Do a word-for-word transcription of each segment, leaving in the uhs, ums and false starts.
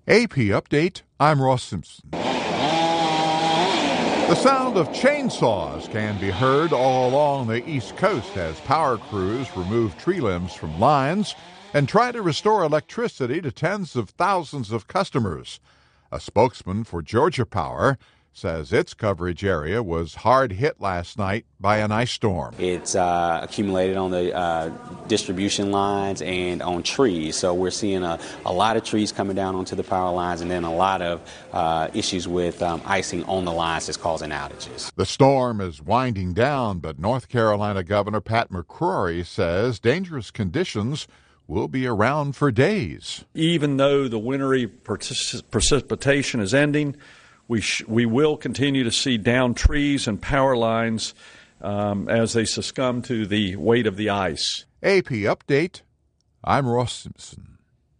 A P Update, I'm Ross Simpson. The sound of chainsaws can be heard all along the East Coast as power crews remove tree limbs from lines and try to restore electricity to tens of thousands of customers. A spokesman for Georgia Power says its coverage area was hard hit last night by an ice storm. It's uh, accumulated on the uh, distribution lines and on trees. So we're seeing a, a lot of trees coming down onto the power lines, and then a lot of uh, issues with um, icing on the lines that's causing outages. The storm is winding down, but North Carolina Governor Pat McCrory says dangerous conditions will be around for days. Even though the wintry partic- precipitation is ending, We sh- we will continue to see downed trees and power lines um, as they succumb to the weight of the ice. A P Update, I'm Ross Simpson.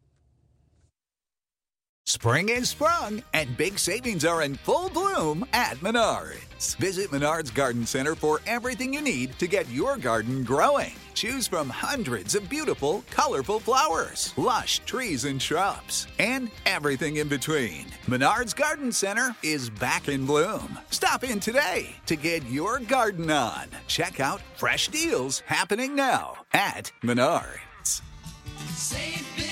Spring is sprung, and big savings are in full bloom at Menards. Visit Menards Garden Center for everything you need to get your garden growing. Choose from hundreds of beautiful, colorful flowers, lush trees and shrubs, and everything in between. Menards Garden Center is back in bloom. Stop in today to get your garden on. Check out fresh deals happening now at Menards. Save